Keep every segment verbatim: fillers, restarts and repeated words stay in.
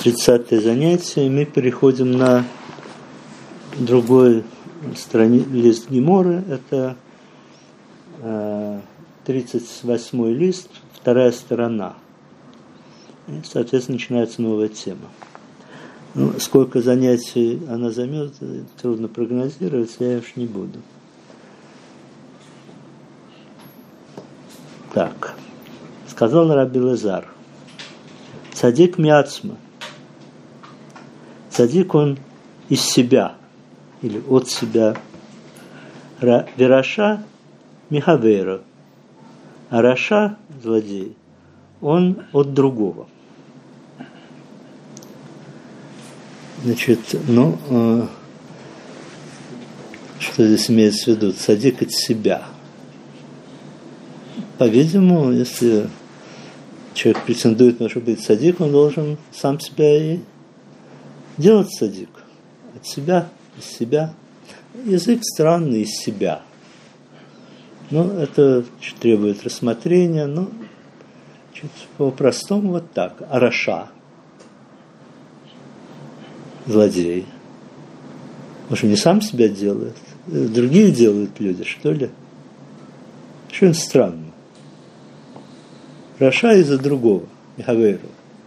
тридцатое занятие, и мы переходим на другой страни... лист Геморы. Это э, тридцать восьмой лист, вторая сторона. И, соответственно, начинается новая тема. Ну, сколько занятий она займет, трудно прогнозировать, я уж не буду. Так, сказал Раби Элазар: цадик миацма. Цадик он из себя или от себя. Вераша михавейра. А раша, злодей, он от другого. Значит, ну, э, что здесь имеется в виду? Цадик от себя. По-видимому, если человек претендует на то, чтобы быть цадик, он должен сам себя и делать цадик. От себя, из себя. Язык странный, из себя. Ну, это требует рассмотрения, но по-простому вот так. Араша. Злодей. Он что, не сам себя делает? Другие делают люди, что ли? Что странно. Раша из-за другого. Михавейру.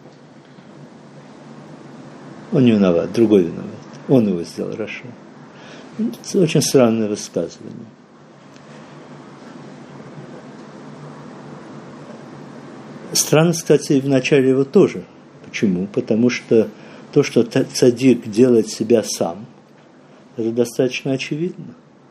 Он не виноват, другой виноват. Он его сделал, Раша. Это очень странное высказывание. Странно, кстати, и в начале его тоже. Почему? Потому что то, что цадик делает себя сам, это достаточно очевидно.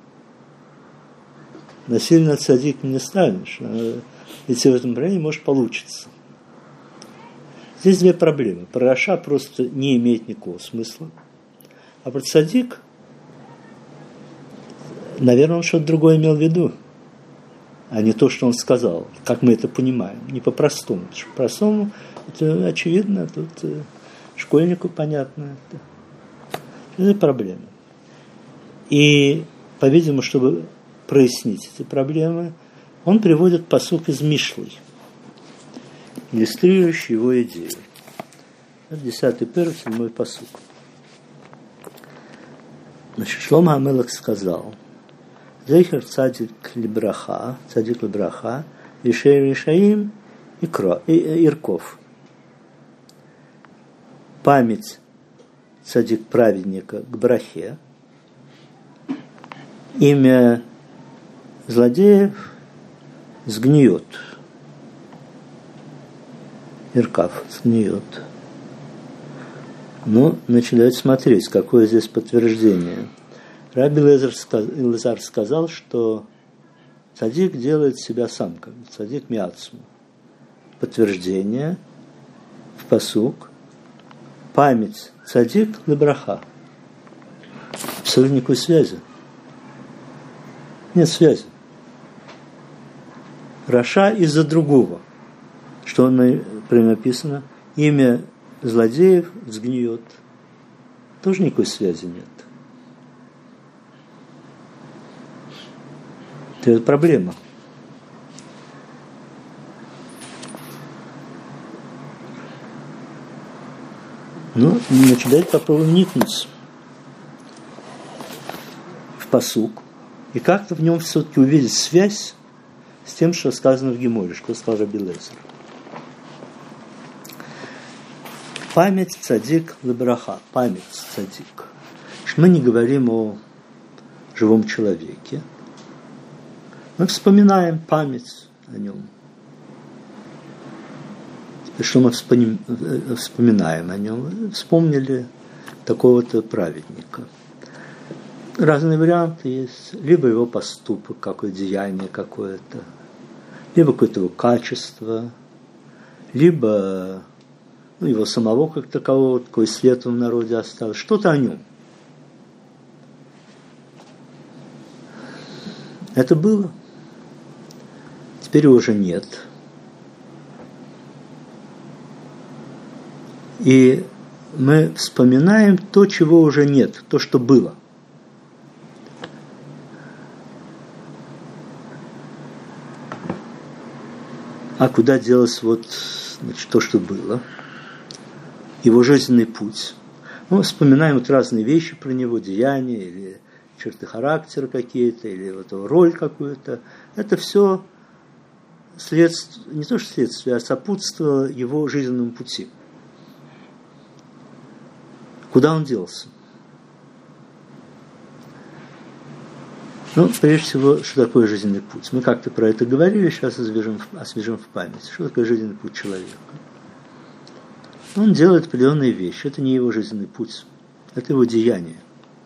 Насильно цадик не станешь. Ведь в этом направлении может получиться. Здесь две проблемы. Про раша просто не имеет никакого смысла. А про цадик, наверное, он что-то другое имел в виду, а не то, что он сказал, как мы это понимаем. Не по-простому. По-простому это очевидно, тут школьнику понятно. Это, это проблема. И, по-видимому, чтобы прояснить эти проблемы, он приводит пасук из Мишлы, иллюстрирующий его идею. Это десятый перек, седьмой пасук. Значит, Шломо ха-Мелех сказал: Зейхер цадик либраха, цадик либраха, Ишей Ришаим и Ирков. Память цадик праведника к брахе, имя злодеев сгниет. Иркав сгниет. Но начинают смотреть, какое здесь подтверждение. Раби Элазар сказал, что цадик делает себя сам, как цадик миацму. Подтверждение в пасук. Память цадик лебраха. Абсолютно никакой связи. Нет связи. Раша из-за другого. Что например, написано? Имя злодеев сгниет. Тоже никакой связи нет. Это проблема. Ну, значит, давайте попробуем вникнуть в пасук и как-то в нем все-таки увидеть связь с тем, что сказано в Геморе, что сказал Раби Элазар. Память цадик лебраха. Память цадик. Мы не говорим о живом человеке. Мы вспоминаем память о нем. Что мы вспоминаем о нем? Вспомнили такого-то праведника. Разные варианты есть. Либо его поступок, какое деяние какое-то, либо какое-то его качество, либо ну, его самого как такового, такой след в народе осталось. Что-то о нем. Это было. Теперь его уже нет. И мы вспоминаем то, чего уже нет, то, что было. А куда делось вот, значит, то, что было? его жизненный путь. Мы вспоминаем вот разные вещи про него, деяния или черты характера какие-то, или вот роль какую-то. Это все следствие, не то что следствие, а сопутствовало его жизненному пути. Куда он делся? Ну, прежде всего, что такое жизненный путь? Мы как-то про это говорили, сейчас освежим, освежим в памяти. Что такое жизненный путь человека? Он делает определенные вещи. Это не его жизненный путь, это его деяние.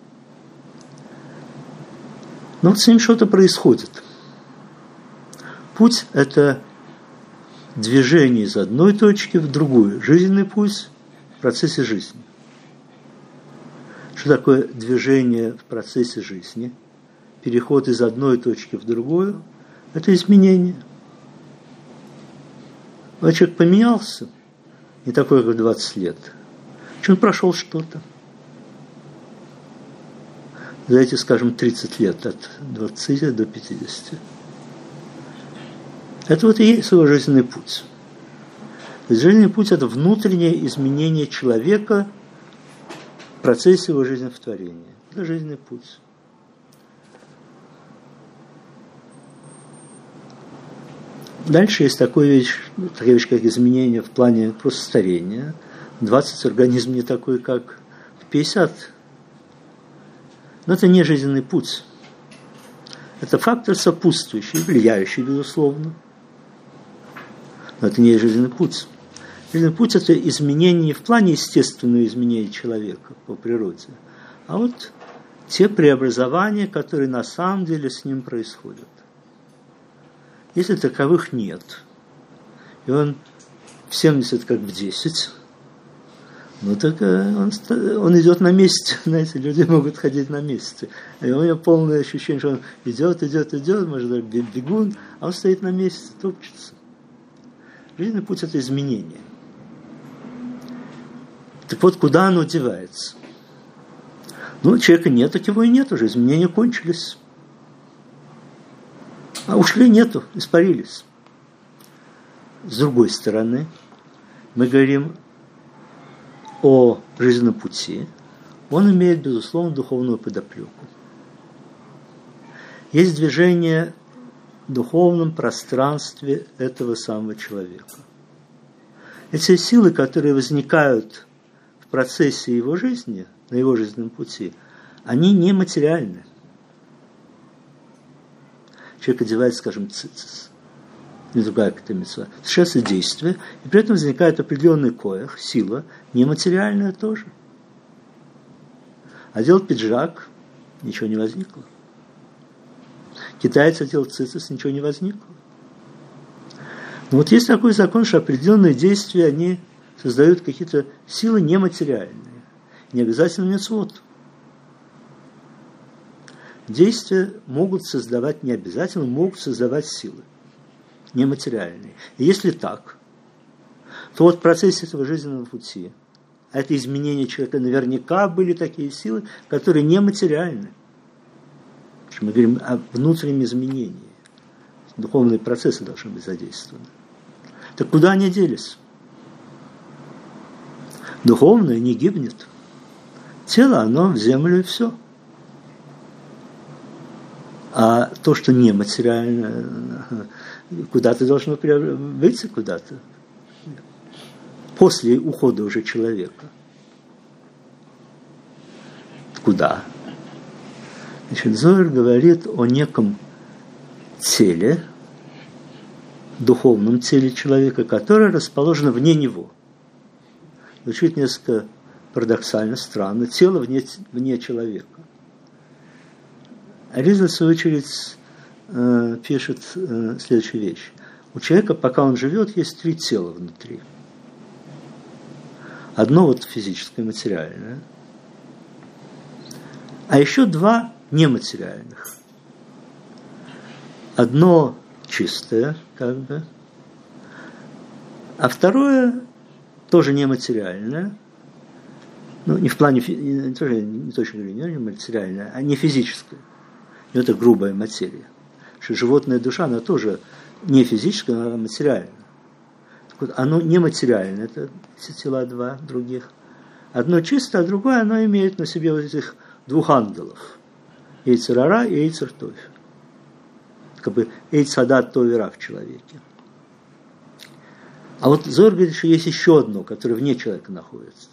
Но вот с ним что-то происходит. Путь – это движение из одной точки в другую. Жизненный путь в процессе жизни. Что такое движение в процессе жизни? Переход из одной точки в другую – это изменение. А человек поменялся, не такой, как в двадцать лет. Он прошел что-то. За эти, скажем, тридцать лет, от двадцати до пятидесяти. Это вот и есть его жизненный путь. То есть жизненный путь – это внутреннее изменение человека в процессе его жизнетворения. Это жизненный путь. Дальше есть такая вещь, такая вещь, как изменение в плане просто старения. двадцать организм не такой, как в пятьдесят. Но это не жизненный путь. Это фактор сопутствующий, влияющий, безусловно. Но это не жизненный путь. Жизненный путь – это изменение не в плане естественного изменения человека по природе, а вот те преобразования, которые на самом деле с ним происходят. Если таковых нет, и он в семьдесят как в десять, ну так он, он идет на месте, знаете, люди могут ходить на месте. И у него полное ощущение, что он идет, идет, идет, может быть, бегун, а он стоит на месте, топчется. Жизненный путь – это изменение. Так вот, куда оно девается? Ну, человека нет, так его и нет уже, изменения кончились. А ушли, нету, испарились. С другой стороны, мы говорим о жизненном пути. Он имеет, безусловно, духовную подоплеку. Есть движение в духовном пространстве этого самого человека. Эти силы, которые возникают в процессе его жизни, на его жизненном пути, они нематериальны. Человек одевает, скажем, цицис, не другая какая-то мицва, совершается действие, и при этом возникает определенный коях, сила, нематериальная тоже. Одел пиджак, ничего не возникло. Китаец одел цицис, ничего не возникло. Но вот есть такой закон, что определенные действия, они создают какие-то силы нематериальные, не обязательно мицвот. Действия могут создавать, не обязательно, могут создавать силы нематериальные. И если так, то вот в процессе этого жизненного пути, а это изменение человека, наверняка были такие силы, которые нематериальны. Мы говорим о внутреннем изменении. Духовные процессы должны быть задействованы. Так куда они делись? Духовное не гибнет. Тело, оно в землю и все. А то, что нематериально, куда-то должно выйти куда-то. После ухода уже человека. Куда? Значит, Зоар говорит о неком теле, духовном теле человека, которое расположено вне него. Звучит несколько парадоксально, странно. Тело вне, вне человека. Аризаль, в свою очередь, э, пишет э, следующую вещь. У человека, пока он живет, есть три тела внутри. Одно вот физическое, материальное. А еще два нематериальных. Одно чистое, как бы, а второе тоже нематериальное. Ну, не в плане, не, тоже, не точно говорю, не материальное, а не физическое. Но это грубая материя. Что животная душа, она тоже не физическая, она материальная. Вот оно нематериально, это эти тела два других. Одно чисто, а другое оно имеет на себе вот этих двух ангелов. Эйцер ара и эйцер тов. Как бы эйцер адат тов и ра в человеке. А вот Зоар говорит, что есть еще одно, которое вне человека находится.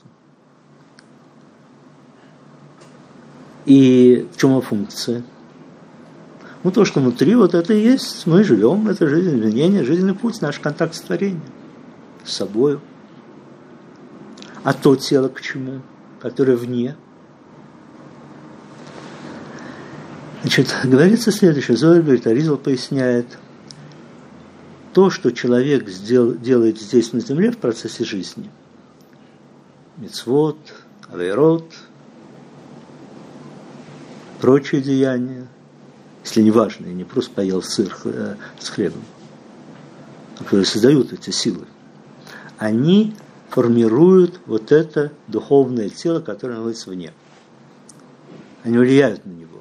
И в чем его функция? Ну, то, что внутри, вот это и есть. Мы живем, это жизнь, изменение, жизненный путь, наш контакт с творением, с собой. А то тело к чему? Которое вне. Значит, говорится следующее. Зоар говорит, Аризал поясняет, то, что человек сдел, делает здесь на земле в процессе жизни, мицвот, авейрот, прочие деяния, если не важные, не просто поел сыр э, с хлебом, которые создают эти силы, они формируют вот это духовное тело, которое находится вне. Они влияют на него.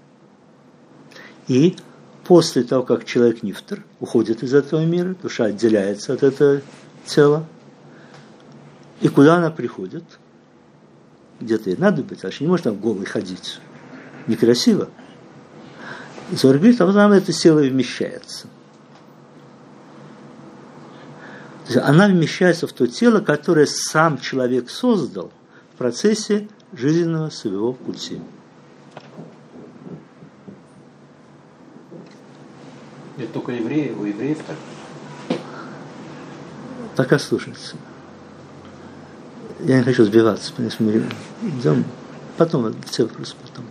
И после того, как человек нифтер уходит из этого мира, душа отделяется от этого тела, и куда она приходит? Где-то ей надо быть, а не может там голой ходить. Некрасиво. Зоар говорит, а вот там это тело вмещается. То есть она вмещается в то тело, которое сам человек создал в процессе жизненного своего пути. Это только евреи, у евреев так? Пока слушается. Я не хочу сбиваться, потому что мы идем потом, все вопросы потом.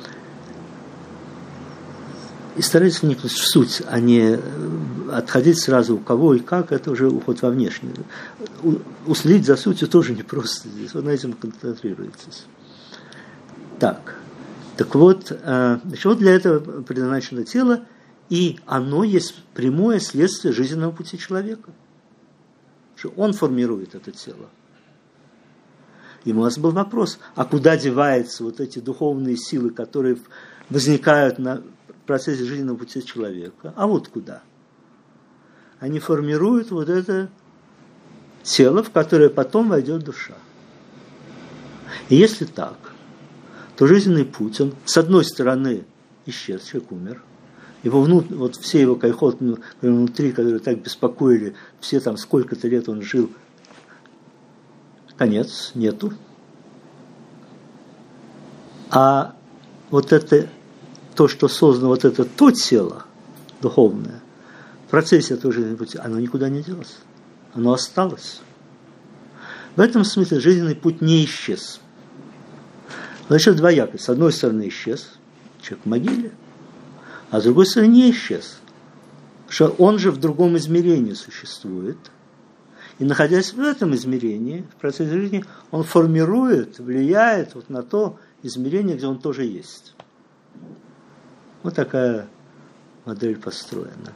И старайтесь вникнуть в суть, а не отходить сразу у кого и как, это уже уход во внешнее. Уследить за сутью тоже непросто здесь, вот на этом концентрируйтесь. Так, так вот, значит, вот для этого предназначено тело, и оно есть прямое следствие жизненного пути человека. Что он формирует это тело. И у нас был вопрос, а куда деваются вот эти духовные силы, которые возникают на процессе жизненного пути человека? А вот куда? Они формируют вот это тело, в которое потом войдет душа. И если так, то жизненный путь, он с одной стороны исчез, человек умер, его внут, вот все его кайхот внутри, которые так беспокоили, все там сколько-то лет он жил, конец, нету. А вот это, то, что создано, вот это то тело духовное, в процессе этого жизненного пути, оно никуда не делось. Оно осталось. В этом смысле жизненный путь не исчез. Значит, двояко. С одной стороны исчез, человек в могиле, а с другой стороны не исчез. Что он же в другом измерении существует. И находясь в этом измерении, в процессе жизни, он формирует, влияет вот на то измерение, где он тоже есть. Вот такая модель построена.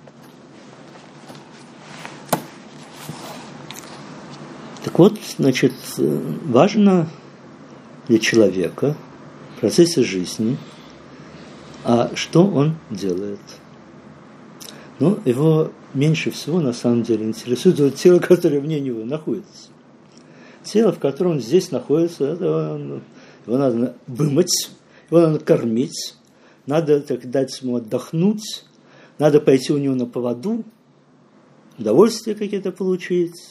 Так вот, значит, важно для человека в процессе жизни, а что он делает? Ну, его меньше всего, на самом деле, интересует вот тело, которое вне него находится. Тело, в котором он здесь находится, это, его надо вымыть, его надо кормить, надо так, дать ему отдохнуть, надо пойти у него на поводу, удовольствия какие-то получить.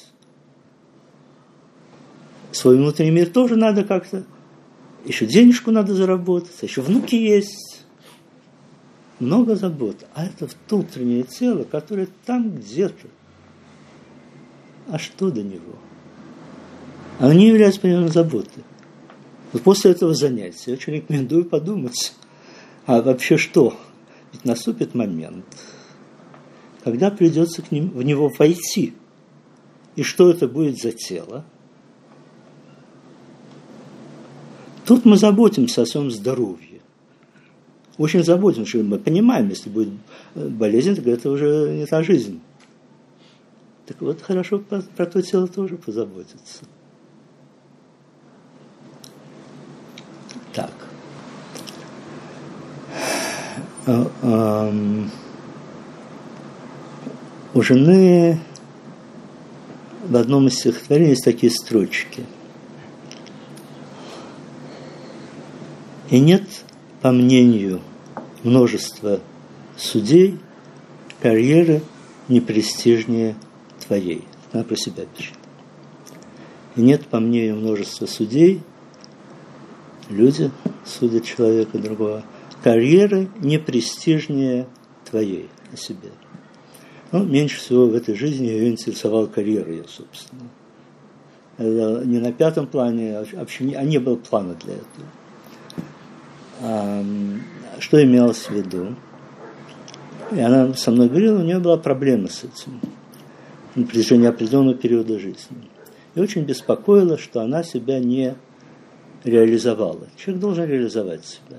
Свой внутренний мир тоже надо как-то, еще денежку надо заработать, еще внуки есть. Много забот, а это внутреннее тело, которое там где-то. А что до него? Оно не является примерно заботой. Вот после этого занятия я очень рекомендую подумать, а вообще что? Ведь наступит момент, когда придется к ним, в него войти. И что это будет за тело? Тут мы заботимся о своем здоровье. Очень заботимся, что мы понимаем, если будет болезнь, так это уже не та жизнь. Так вот, хорошо про, про то тело тоже позаботиться. Так. А, а, у жены в одном из стихотворений есть такие строчки. И нет, по мнению множества судей, карьеры не престижнее твоей. Она про себя пишет. И нет, по мнению множества судей, люди судят человека другого, карьеры не престижнее твоей о себе. Ну, меньше всего в этой жизни ее интересовала карьера ее, собственно. Это не на пятом плане, а вообще не, а не было плана для этого. А, что имелось в виду? И она со мной говорила, у нее была проблема с этим на протяжении определенного периода жизни. И очень беспокоило, что она себя не реализовала. Человек должен реализовать себя.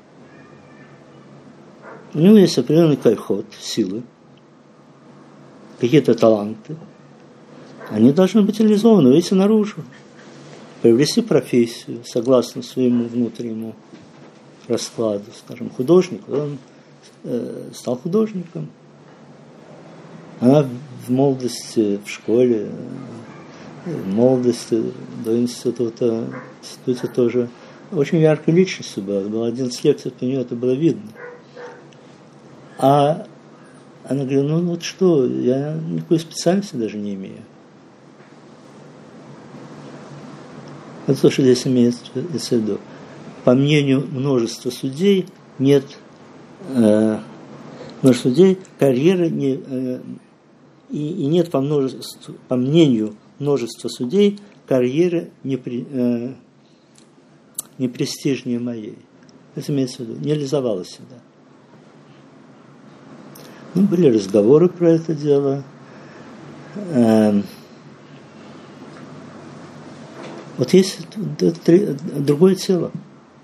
У него есть определенный кайхот, силы, какие-то таланты. Они должны быть реализованы, выйти наружу, приобрести профессию, согласно своему внутреннему раскладу. Скажем, художник, он э, стал художником. Она в молодости, в школе, в молодости до института, в институте тоже очень яркой личностью была. Было одиннадцать лет, у нее это было видно. А она говорит, ну вот что, я никакой специальности даже не имею. Это то, что здесь имеется в виду. По мнению множества судей, нет э, множества судей, карьеры не, э, и, и нет по, множеству, по мнению множества судей, карьеры не, при, э, не престижнее моей. Это имеется в виду, не реализовала себя. Ну, были разговоры про это дело. Э, вот есть другое тело.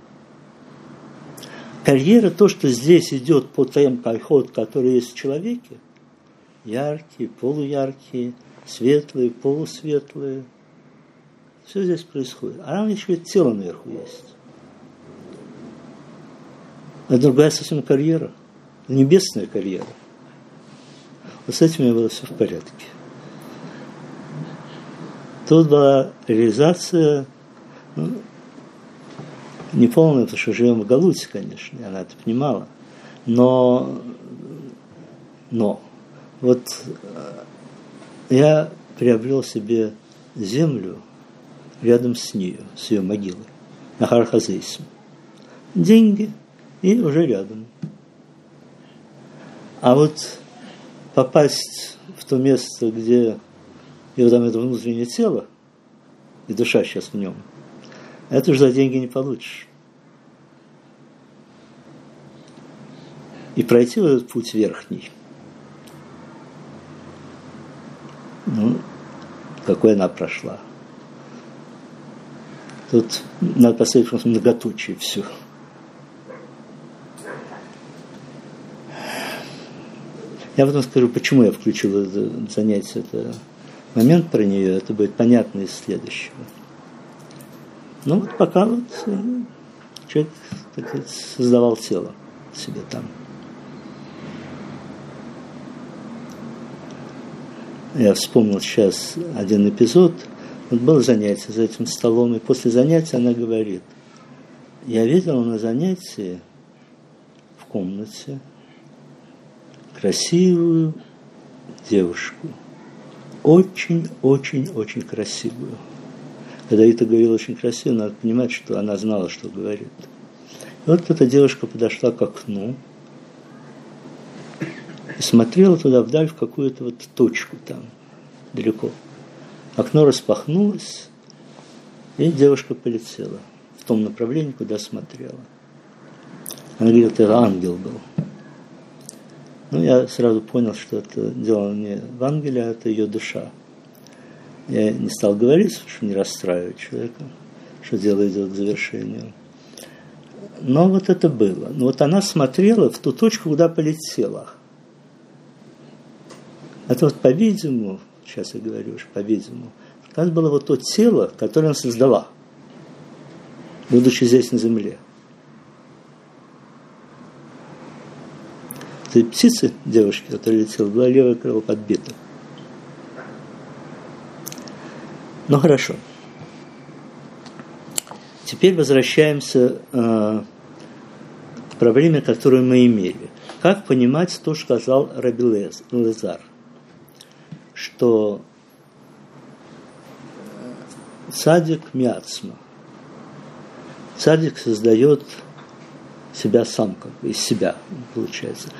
Карьера, то, что здесь идет по тем кайхот, которые есть в человеке, яркие, полуяркие, светлые, полусветлые, все здесь происходит. А там еще и тело наверху есть. Это другая совсем карьера, небесная карьера. Вот с этим у меня было все в порядке. Тут была реализация, ну, неполная, потому что живем в Галуте, конечно, и она это понимала. Но, но, вот я приобрел себе землю рядом с нею, с ее могилой, на Хар-Хазейсим. Деньги и уже рядом. А вот попасть в то место, где и вот там это внутреннее тело, и душа сейчас в нем, это уже за деньги не получишь. И пройти вот этот путь верхний, ну, какой она прошла. Тут надо поставить просто многоточие все. Я потом скажу, почему я включил это занятие, это момент про нее, это будет понятно из следующего. Ну вот пока вот человек, так сказать, создавал тело себе там. Я вспомнил сейчас один эпизод. Вот было занятие за этим столом, и после занятия она говорит, я видела на занятии в комнате красивую девушку. Очень-очень-очень красивую. Когда Ита говорила очень красиво, надо понимать, что она знала, что говорит. И вот эта девушка подошла к окну и смотрела туда вдаль в какую-то вот точку там, далеко. Окно распахнулось, и девушка полетела в том направлении, куда смотрела. Она говорит, это ангел был. Ну, я сразу понял, что это дело не в ангеле, а это ее душа. Я не стал говорить, чтобы не расстраивать человека, что дело идет к завершению. Но вот это было. Но вот она смотрела в ту точку, куда полетела. Это вот, по-видимому, сейчас я говорю уже, по-видимому, это было вот то тело, которое она создала, будучи здесь на земле. Этой птицы, девушки, которая летела, была левое крыло подбито. Ну хорошо. Теперь возвращаемся э, к проблеме, которую мы имели. Как понимать то, что сказал Раби Лезар, что цадик миацма, цадик создает себя сам, как бы из себя, получается.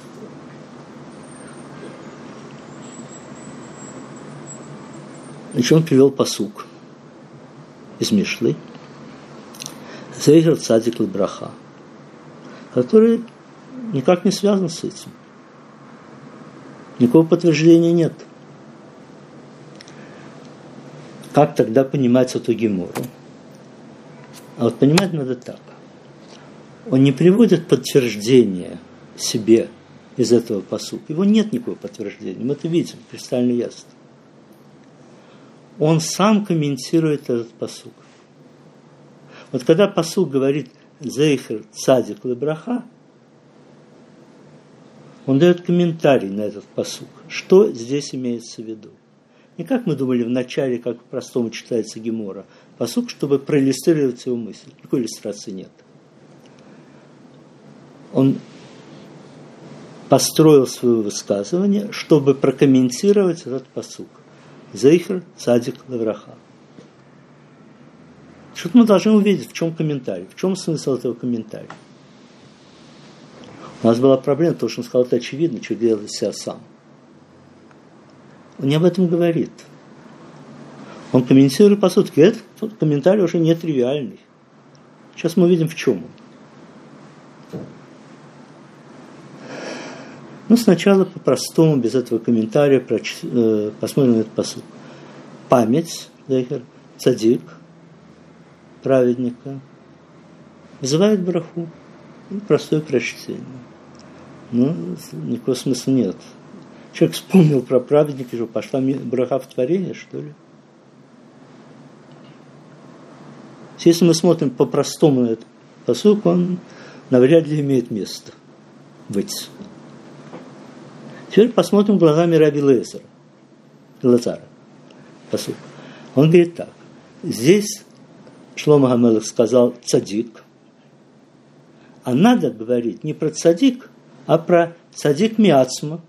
Значит, он привел пасук из Мишлы, Зейгер цадик лебраха, который никак не связан с этим. Никакого подтверждения нет. Как тогда понимать эту гемору? А вот понимать надо так. Он не приводит подтверждение себе из этого пасука. Его нет никакого подтверждения. Мы это видим кристально ясно. Он сам комментирует этот пасук. Вот когда пасук говорит «Зейхер цадик лебраха», он дает комментарий на этот пасук. Что здесь имеется в виду? Не как мы думали в начале, как по-простому читается гемора. Пасук, чтобы проиллюстрировать его мысль. Никакой иллюстрации нет. Он построил свое высказывание, чтобы прокомментировать этот пасук. Зейхер цадик левраха. Что-то мы должны увидеть, в чем комментарий, в чем смысл этого комментария. У нас была проблема, потому что он сказал, это очевидно, что делал из себя сам. Он не об этом говорит. Он комментирует по сути. Этот комментарий уже не тривиальный. Сейчас мы увидим, в чем он. Ну, сначала по-простому, без этого комментария, проч... э, посмотрим на этот посуд. Память, Зейхер, цадик, праведника, вызывает браху. Простое прочтение. Ну, никакого смысла нет. Человек вспомнил про праведника, что пошла браха в творение, что ли? Если мы смотрим по-простому на этот пасук, он навряд ли имеет место быть. Теперь посмотрим глазами Раби Лезара. Лазара. Пасук. Он говорит так. Здесь Шломо га-Мелех сказал цадик. А надо говорить не про цадик, а про цадик миацма.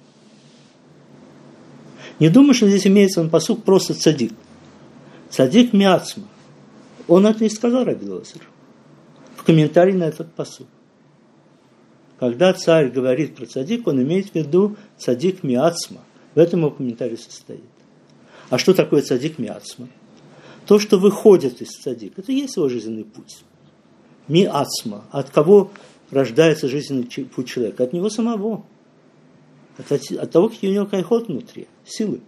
Не думаю, что здесь имеется он пасук просто цадик. Цадик миацма. Он это и сказал Раби Лезар в комментарии на этот пасук. Когда царь говорит про цадик, он имеет в виду цадик миацма. В этом его комментарий состоит. А что такое цадик миацма? То, что выходит из цадик, это и есть его жизненный путь. Миацма. От кого рождается жизненный путь человека? От него самого. От, от того, какие у него кайхот внутри, силы.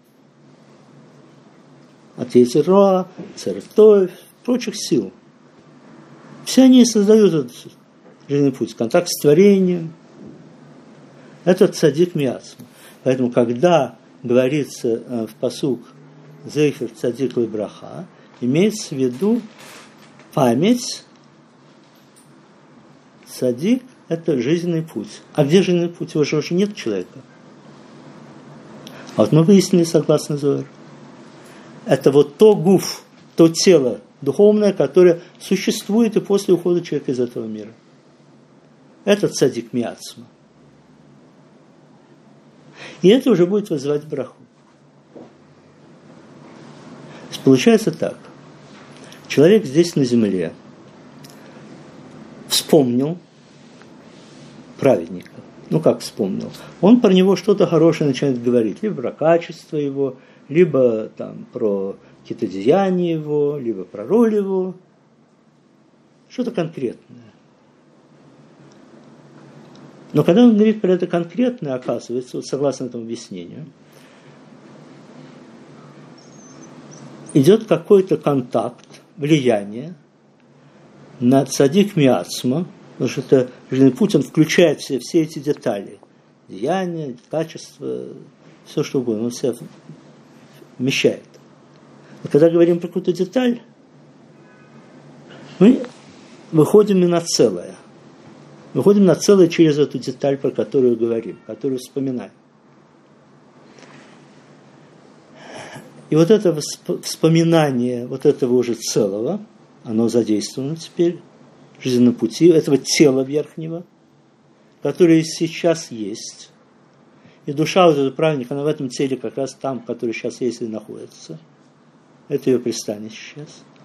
От Ецер-Ра, Цереф-Тоев, прочих сил. Все они создают этот жизненный путь, контакт с творением. Это цадик миацма. Поэтому, когда говорится в пасук Зейхер цадик лебраха, имеется в виду память. Цадик – это жизненный путь. А где жизненный путь? Его же уже нет человека. А вот мы выяснили, согласно Зоэр, это вот то гуф, то тело духовное, которое существует и после ухода человека из этого мира. Это цадик миацма. И это уже будет вызывать браху. То есть получается так. Человек здесь на земле вспомнил праведника. Ну, как вспомнил? Он про него что-то хорошее начинает говорить. Либо про качество его, либо там, про какие-то деяния его, либо про роль его. Что-то конкретное. Но когда он говорит про это конкретное, оказывается, вот согласно этому объяснению, идет какой-то контакт, влияние на цадик миацма, потому что это жизненный путь, он включает все, все эти детали. Деяния, качество, все что угодно, он все вмещает. Но когда говорим про какую-то деталь, мы выходим и на целое. Выходим на целое через эту деталь, про которую говорим, которую вспоминаем. И вот это вспоминание вот этого уже целого, оно задействовано теперь в жизненном пути, этого тела верхнего, которое сейчас есть. И душа вот этого праведника, она в этом теле как раз там, который сейчас есть и находится. Это ее пристанище сейчас.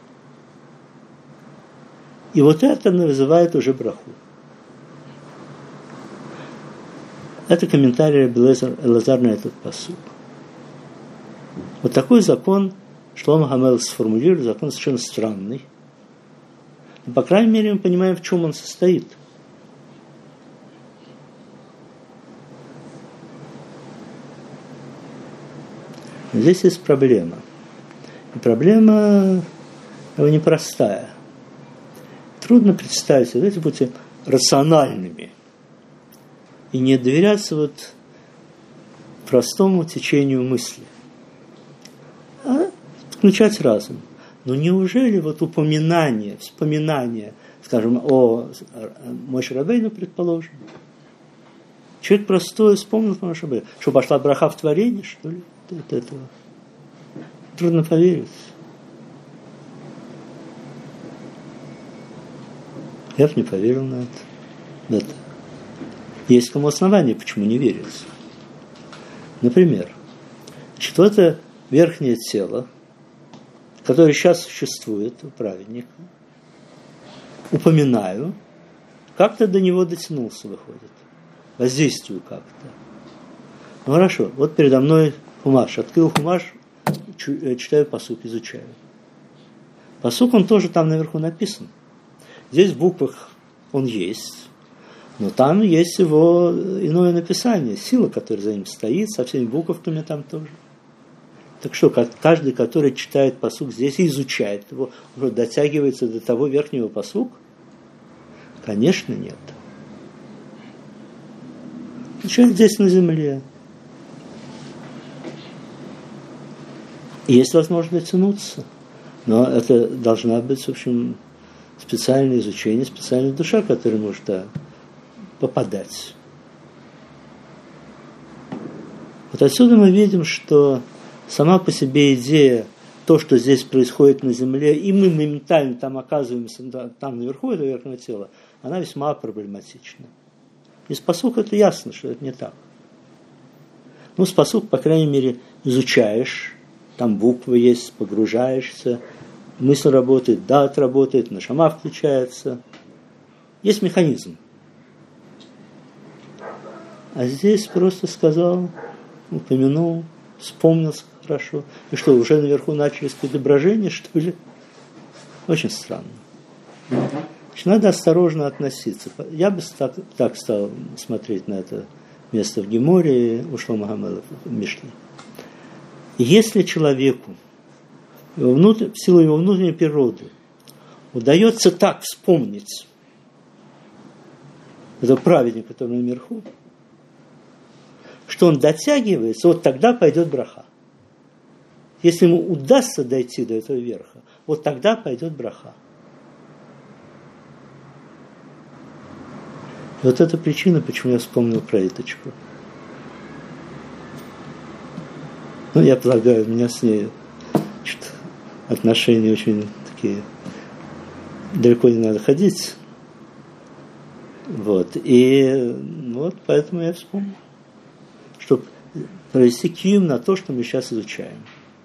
И вот это вызывает уже браху. Это комментарий Элазар на этот пасук. Вот такой закон Шломо ха-Мелех сформулировал, закон совершенно странный. Но, по крайней мере, мы понимаем, в чем он состоит. Но здесь есть проблема. И проблема непростая. Трудно представить, давайте будьте рациональными и не доверяться вот простому течению мысли, а включать разум. Но неужели вот упоминание, вспоминание, скажем, о Моше Рабейну, предположим, человек простой вспомнил про Моше Рабейну, что пошла браха в творение, что ли, от этого? Трудно поверить. Я бы не поверил на это. это. Есть кому основания, почему не верить. Например, что это верхнее тело, которое сейчас существует у праведника, упоминаю, как-то до него дотянулся, выходит. Воздействую как-то. Ну хорошо, вот передо мной хумаш. Открыл хумаш, читаю пасук, изучаю. Пасук, он тоже там наверху написан. Здесь в буквах он есть, но там есть его иное написание, сила, которая за ним стоит, со всеми буковками там тоже. Так что, каждый, который читает пасук здесь и изучает его, уже дотягивается до того верхнего пасук? Конечно, нет. Человек здесь на земле. И есть возможность дотянуться, но это должна быть, в общем, специальное изучение, специальная душа, которая может да, попадать. Вот отсюда мы видим, что сама по себе идея, то, что здесь происходит на земле, и мы моментально там оказываемся, там наверху этого верхнего тела, она весьма проблематична. Из пасука это ясно, что это не так. Ну, с пасук, по крайней мере, изучаешь, там буквы есть, погружаешься, мысль работает, дат работает, нашама включается. Есть механизм. А здесь просто сказал, упомянул, вспомнился хорошо. И что, уже наверху начались какие-то брожения, что ли? Очень странно. Значит, надо осторожно относиться. Я бы так, так стал смотреть на это место в Геморе у Шломо ха-Мелеха в Мишне. Если человеку его внутрь, в силу его внутренней природы удается так вспомнить этого праведника, который наверху, что он дотягивается, вот тогда пойдет браха. Если ему удастся дойти до этого верха, вот тогда пойдет браха. И вот это причина, почему я вспомнил про Риточку. Ну, я полагаю, у меня с ней отношения очень такие, далеко не надо ходить. Вот. И вот поэтому я вспомнил, чтобы провести киюм на то, что мы сейчас изучаем.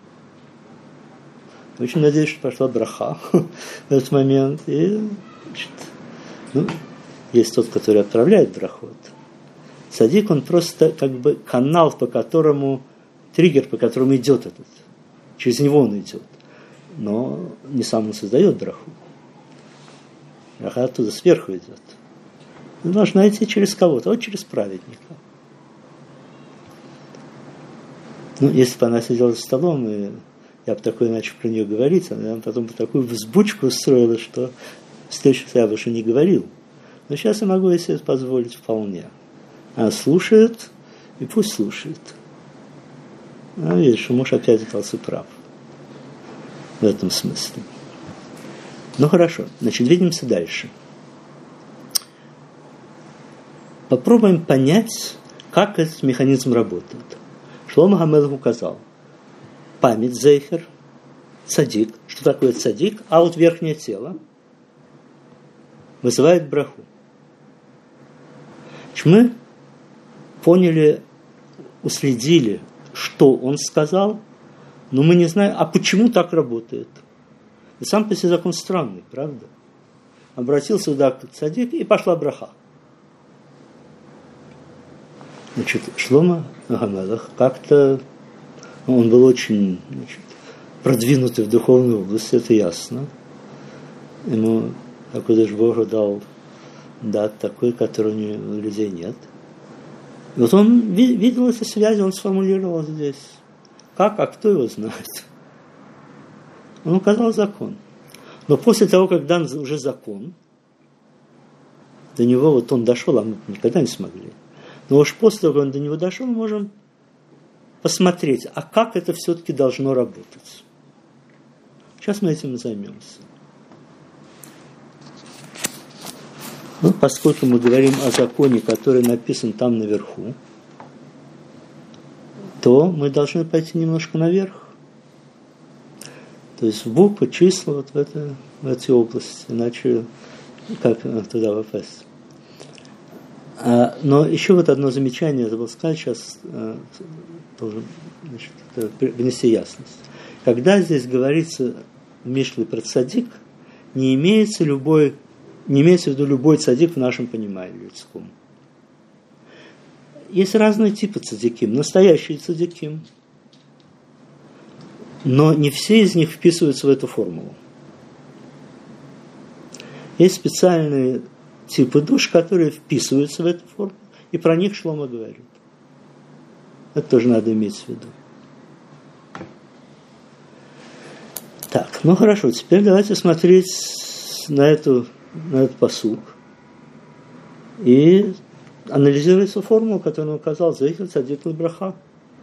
Очень надеюсь, что пошла браха в этот момент. И, значит, ну, есть тот, который отправляет брахот. Садик, он просто как бы канал, по которому, триггер, по которому идет этот. Через него он идет. Но не сам он создает браху. Браха оттуда сверху идет. Он должен идти через кого-то, вот через праведника. Ну, если бы она сидела за столом, и я бы такое начал про нее говорить, она потом бы такую взбучку устроила, что в следующий раз я больше не говорил. Но сейчас я могу себе позволить вполне. Она слушает, и пусть слушает. А видишь, муж опять оказался прав. В этом смысле. Ну хорошо, значит, двинемся дальше. Попробуем понять, как этот механизм работает. Шломо ха-Мелех указал. память зейхер, цадик. Что такое цадик? А вот верхнее тело вызывает браху. Мы поняли, уследили, что он сказал, но мы не знаем, а почему так работает. И сам по себе закон странный, правда? Обратился туда к цадик, и пошла браха. Значит, Шломо Амелех как-то, он был очень, значит, продвинутый в духовной области, это ясно. Ему Акодыш Богу дал дат такой, который у людей нет. И вот он видел эти связи, он сформулировал здесь. Как, а кто его знает? Он указал закон. Но после того, как дан уже закон, до него вот он дошел, а мы никогда не смогли. Но уж после того, как он до него дошел, мы можем посмотреть, а как это все-таки должно работать. Сейчас мы этим и займемся. Ну, поскольку мы говорим о законе, который написан там наверху, то мы должны пойти немножко наверх. То есть в буквы, числа, вот в, это, в эти области, иначе как туда попасть. А, но еще вот одно замечание я забыл сказать, сейчас а, должен, значит, внести ясность. Когда здесь говорится в Мишле про цадик, не имеется любой Не имеется в виду любой цадик в нашем понимании людском. Есть разные типы цадиким. Настоящие цадиким. Но не все из них вписываются в эту формулу. Есть специальные типы душ, которые вписываются в эту формулу. И про них Шломо говорит. Это тоже надо иметь в виду. Так, ну хорошо. Теперь давайте смотреть на эту на этот пасук и анализируется формула, которую он указал: зейхер, цадик, браха.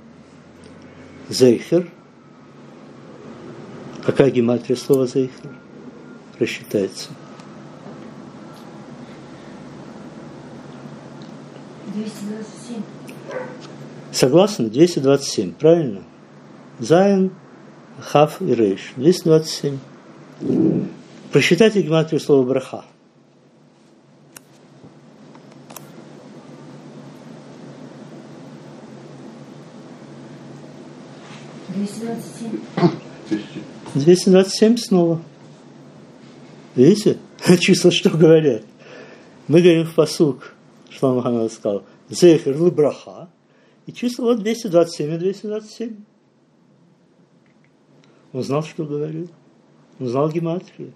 Зейхер. Какая гематрия слова зейхер? Рассчитается. двести двадцать семь. Согласны? двести двадцать семь, правильно? Зайн, Хав и Рейш. двести двадцать семь. Просчитайте гематрию слова браха. двести двадцать семь. двести двадцать семь снова. Видите? Числа что говорят? Мы говорим в пасук, Шломо Амелех сказал, зейхер ле браха, и числа вот двести двадцать семь и двести двадцать семь. Он знал, что говорил. Он знал гематрию.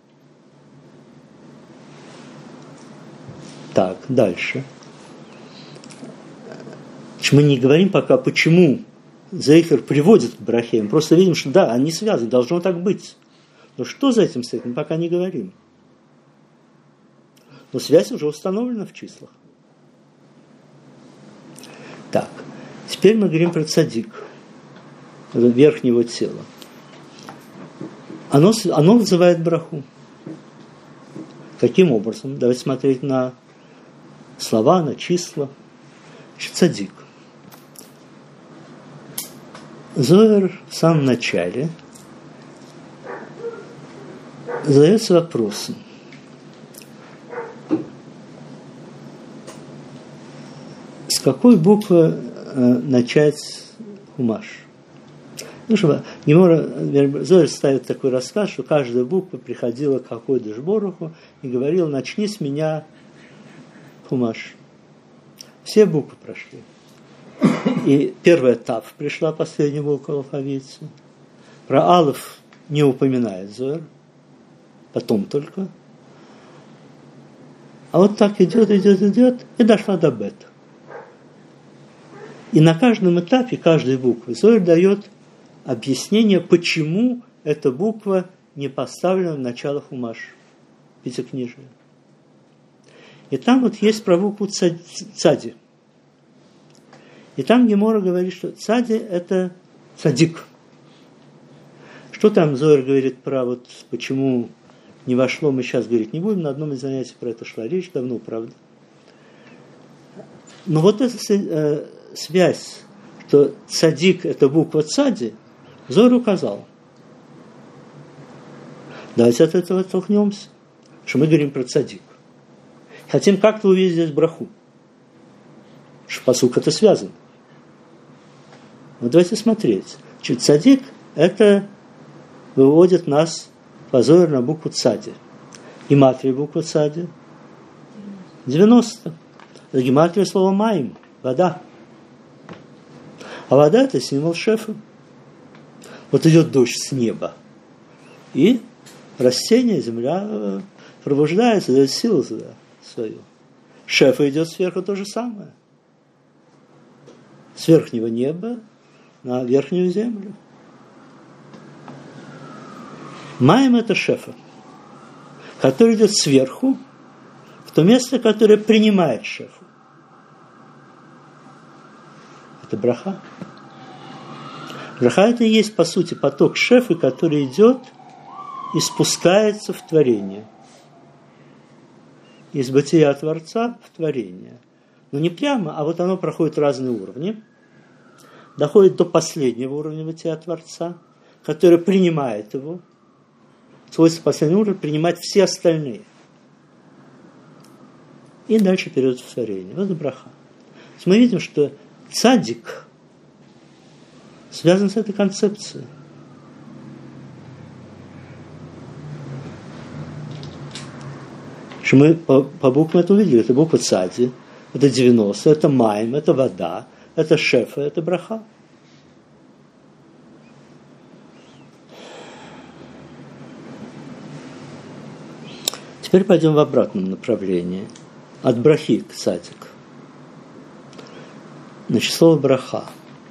Так, дальше. Мы не говорим пока, почему зейхер приводит к брахе. Мы просто видим, что да, они связаны, должно так быть. Но что за этим стоит, мы пока не говорим. Но связь уже установлена в числах. Так, теперь мы говорим про цадик, верхнего тела. Оно, оно вызывает браху. Каким образом? Давайте смотреть на слова, на числа. Цадик. Зоэр в самом начале задается вопросом. С какой буквы э, начать хумаш? Ну, что Гемора, Зоэр ставит такой рассказ, что каждая буква приходила к Акодыш Боруху и говорила: начни с меня хумаш. Все буквы прошли. И первая тав пришла, последняя буква в алфавите. Про алеф не упоминает Зоэр, потом только. А вот так идет, идет, идет, и дошла до бет. И на каждом этапе каждой буквы Зоэр дает объяснение, почему эта буква не поставлена в начало хумаш, пятикнижия. И там вот есть про букву цади. И там Гемора говорит, что цади – это цадик. Что там Зоэр говорит про вот почему не вошло, мы сейчас говорить не будем, на одном из занятий про это шла речь, давно, правда. Но вот эта э, связь, что цадик – это буква цади, Зор указал. Давайте от этого оттолкнемся, что мы говорим про цадик. Хотим как-то увидеть здесь браху. Что пасук это связано. Вот давайте смотреть. Чуть цадик это выводит нас по Зоару на букву цади. Гематрия буквы цади девяносто. Это гематрия слова маим, вода. А вода это символ шефа. Вот идет дождь с неба. И растение, земля пробуждается, дает силу туда свою. Шефа идет сверху то же самое. С верхнего неба на верхнюю землю. Маем это шефа, который идет сверху в то место, которое принимает шефу. Это браха. Браха это и есть, по сути, поток шефы, который идет и спускается в творение. Из бытия Творца в творение. Но не прямо, а вот оно проходит разные уровни. Доходит до последнего уровня бытия Творца, который принимает его. Свойство последнего уровня принимать все остальные. И дальше перейдет в творение. Вот это браха. То есть мы видим, что цадик связан с этой концепцией. Что мы по, по буквам это увидели. Это буква цади, это девяносто, это майм, это вода, это шефа, это браха. Теперь пойдем в обратном направлении. От брахи к цадик. Значит, слово браха.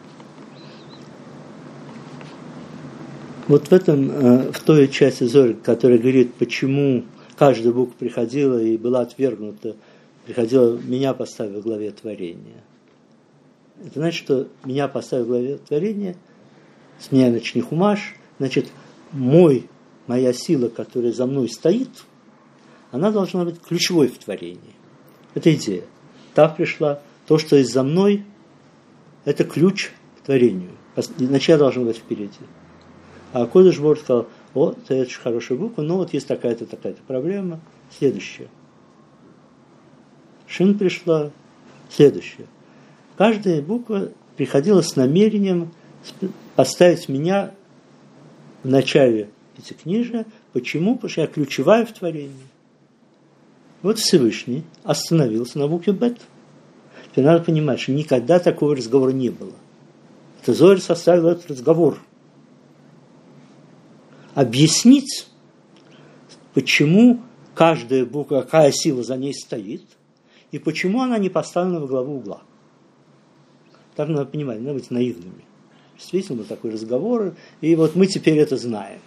Вот в этом, в той части Зори, которая говорит, почему каждая буква приходила и была отвергнута, приходила, меня поставив в главе творения. Это значит, что меня поставив в главе творения, с меня начни хумаш, значит, мой, моя сила, которая за мной стоит, она должна быть ключевой в творении. Это идея. Та пришла, то, что есть за мной, это ключ к творению. Иначе я должен быть впереди. А Кодеш Борг сказал, о, это очень хорошая буква, но вот есть такая-то, такая-то проблема. Следующая. Шин пришла. Следующая. Каждая буква приходила с намерением поставить меня в начале пятикнижия. Почему? Потому что я ключевая в творении. Вот Всевышний остановился на букве Бет. Теперь надо понимать, что никогда такого разговора не было. Это Зоар составил этот разговор. Объяснить, почему каждая буква, какая сила за ней стоит, и почему она не поставлена во главу угла. Так надо понимать, надо быть наивными. Действительно, был такой разговор, и вот мы теперь это знаем.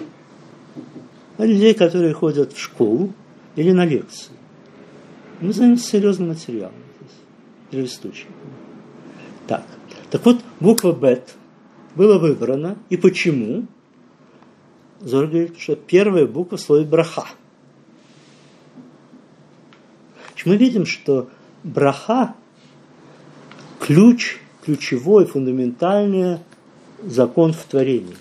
А людей, которые ходят в школу или на лекции, мы знаем серьезным материалом, первоисточником. Так. так вот, буква Бет была выбрана, и почему? Зор говорит, что первая буква в слове браха. Мы видим, что браха – ключ, ключевой, фундаментальный закон в творении.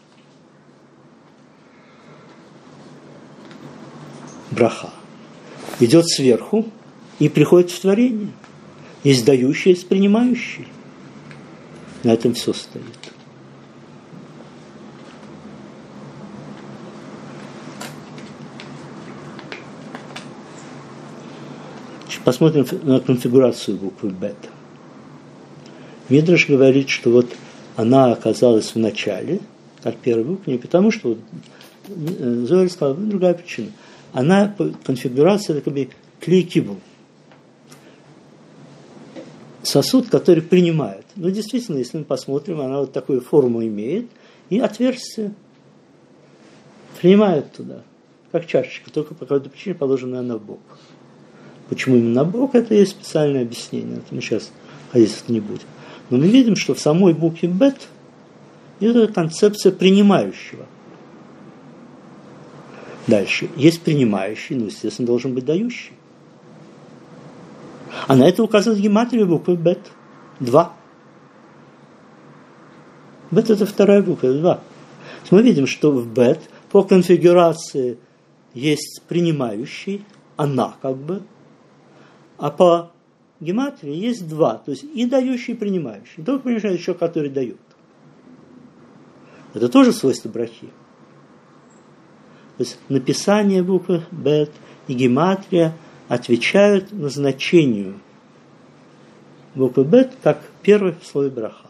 Браха идет сверху и приходит в творение. Есть дающий, есть принимающий. На этом все стоит. Посмотрим на конфигурацию буквы Бет. Мидраш говорит, что вот она оказалась в начале, как первая буква, не потому что вот, Зоар сказал, другая причина. Она по конфигурации это как бы клей-кибул. Сосуд, который принимает. Ну, действительно, если мы посмотрим, она вот такую форму имеет, и отверстие принимает туда, как чашечка, только по какой-то причине положенная на бок. Почему именно на бок, это есть специальное объяснение. Это мы сейчас ходить в это не будем. Но мы видим, что в самой букве Бет это концепция принимающего. Дальше. Есть принимающий, ну, естественно, должен быть дающий. А на это указывает гематрия буквы Бет. Два. Бет – это вторая буква, это два. Мы видим, что в бет по конфигурации есть принимающий, она как бы, а по гематрии есть два, то есть и дающий, и принимающий. Только принимающий еще, который дает. Это тоже свойство брахи. То есть написание буквы бет и гематрия отвечают назначению буквы бет как первый в слове браха.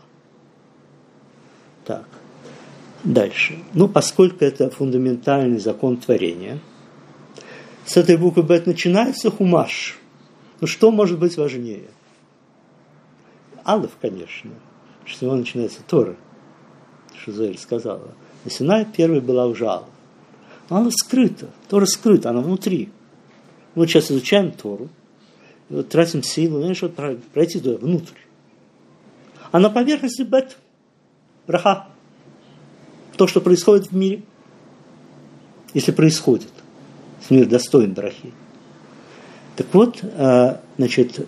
Так, дальше. Ну, поскольку это фундаментальный закон творения, с этой буквы бет начинается хумаш. Ну, что может быть важнее? Алеф, конечно. С него начинается Тора, что Зоэль сказала. На Синае первой была уже Алеф. Но она скрыта. Тора скрыта, она внутри. Мы вот сейчас изучаем Тору, и вот тратим силу, знаешь, вот пройти туда, внутрь. А на поверхности бет, браха. То, что происходит в мире. Если происходит. Мир достоин брахи. Так вот, значит,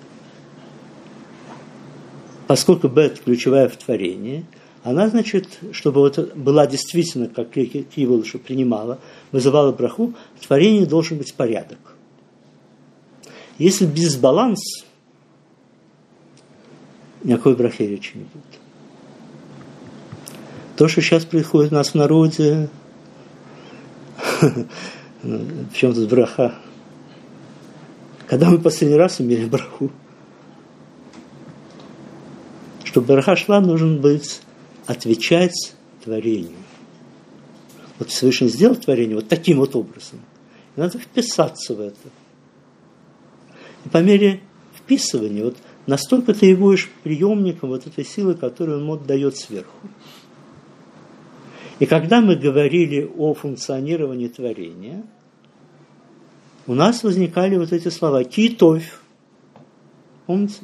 поскольку бет ключевая в творении, она, значит, чтобы вот была действительно, как Кивол, что принимала, вызывала браху, в творении должен быть порядок. Если дисбаланс, никакой брахи речи не будет. То, что сейчас происходит у нас в народе, в чем тут браха? Когда мы последний раз имели браху? Чтобы браха шла, нужен быть отвечать творению. Вот Всевышний сделал творение вот таким вот образом. И надо вписаться в это. И по мере вписывания, вот настолько ты и будешь приемником вот этой силы, которую он дает сверху. И когда мы говорили о функционировании творения, у нас возникали вот эти слова «ки-тойф». Помните?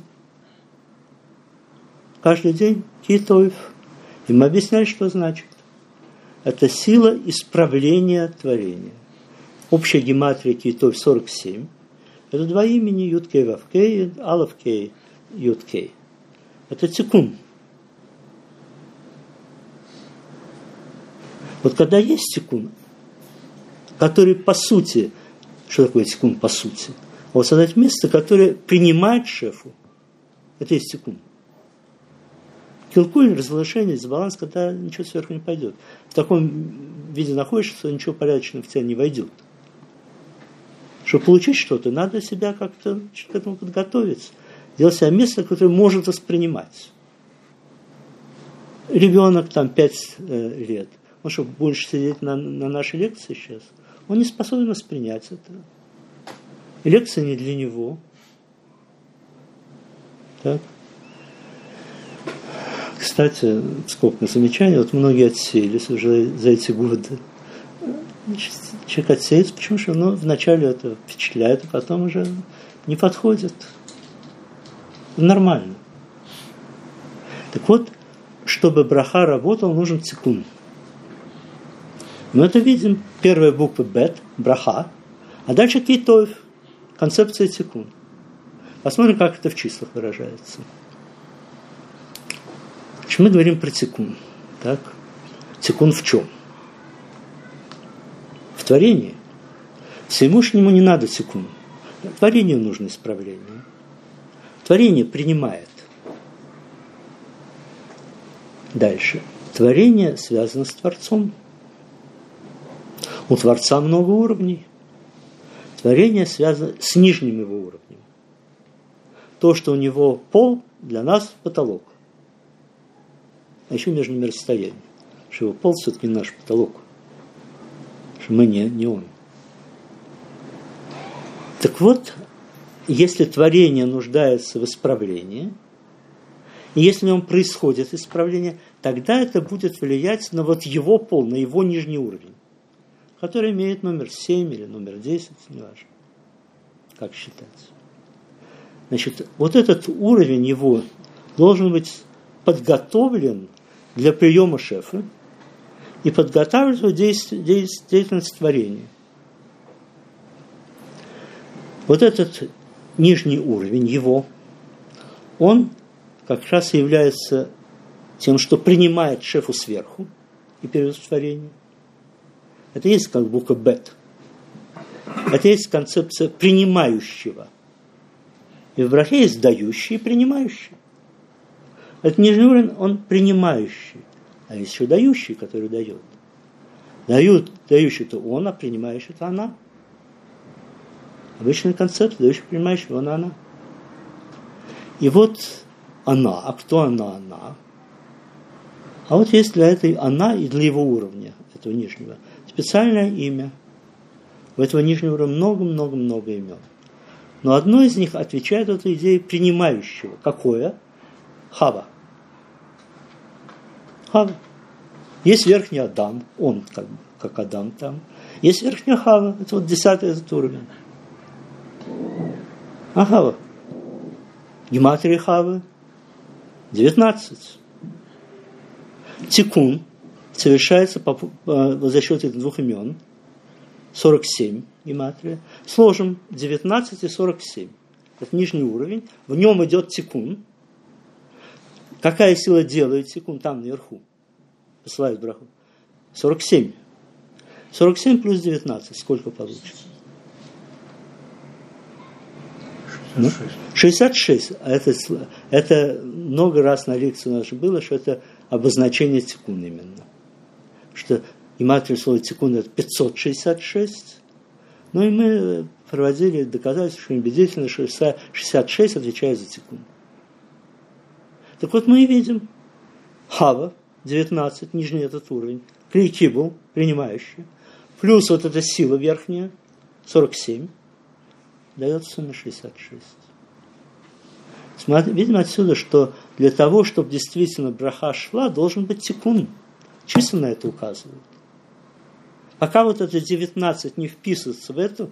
Каждый день «ки-тойф». И мы объясняли, что значит. Это сила исправления творения. Общая гематрия «ки-тойф» сорок семь. Это два имени Юд-Кей Вав-Кей, Алав-Кей, Юд-Кей. Это тикун. Вот когда есть тикун, который по сути, что такое тикун по сути? Вот создать место, которое принимает шефу, это есть тикун. Килкуль, разглашение, дисбаланс, когда ничего сверху не пойдет. В таком виде находишься, что ничего порядочного в тебя не войдет. Чтобы получить что-то, надо себя как-то к этому подготовиться. Делать себе место, которое может воспринимать. Ребенок там пять э, лет. Он что, больше сидеть на, на нашей лекции сейчас? Он не способен воспринять это. И лекция не для него. Так. Кстати, сколько замечаний, вот многие отсеялись уже за эти годы. Значит, человек отсеется, почему же? Ну, вначале это впечатляет, а потом уже не подходит. Нормально. Так вот, чтобы браха работал, нужен тикун. Мы это видим. Первая буква бет, браха, а дальше китойф, концепция тикун. Посмотрим, как это в числах выражается. Почему мы говорим про тикун? Так? Тикун в чем? В творении. Всемышнему не надо тикун. Творению нужно исправление. Творение принимает. Дальше. Творение связано с Творцом. У Творца много уровней. Творение связано с нижним его уровнем. То, что у него пол, для нас потолок. А еще между ними расстояние. Что его пол все-таки не наш потолок. Что мы не, не он. Так вот, если творение нуждается в исправлении, и если в нем происходит исправление, тогда это будет влиять на вот его пол, на его нижний уровень, который имеет номер семь или номер десять, неважно, как считать. Значит, вот этот уровень его должен быть подготовлен для приема шефа и подготавливать деятельность творения. Вот этот нижний уровень его, он как раз является тем, что принимает шефу сверху и передает в творение. Это есть как буква бет. Это есть концепция принимающего. И в брахе есть дающий и принимающий. Это нижний уровень, он принимающий. А есть еще дающий, который дает. Дают, дающий-то он, а принимающий-то она. Обычная концепция, дающий, принимающий, он, она. И вот она. А кто она, она? А вот есть для этой она и для его уровня, этого нижнего, специальное имя. У этого нижнего уровня много-много-много имен. Но одно из них отвечает этой идее принимающего. Какое? Хава. Хава. Есть верхний Адам, он как, как Адам там. Есть верхняя Хава, это вот десятый этот уровень. А Хава? Гематрия Хавы девятнадцать. Тикун совершается по, по, за счет этих двух имен. сорок семь гематрия. Сложим девятнадцать и сорок семь. Это нижний уровень. В нем идет тикун. Какая сила делает тикун там наверху? Посылает браху. сорок семь. сорок семь плюс девятнадцать. Сколько получится? Ну, шестьдесят шесть. А это, это много раз на лекции у нас было, что это обозначение тикун именно. Что гематрия слова тикун это пятьсот шестьдесят шесть. Ну и мы проводили доказательства, что убедительно, что шестьдесят шесть отвечает за тикун. Так вот мы и видим Хава девятнадцать, нижний этот уровень, Клейкибул, принимающий, плюс вот эта сила верхняя, сорок семь, дает сумма шестьдесят шесть. Смотри, видим отсюда, что для того, чтобы действительно браха шла, должен быть тикун. Численно это указывает. Пока вот это девятнадцать не вписывается в эту,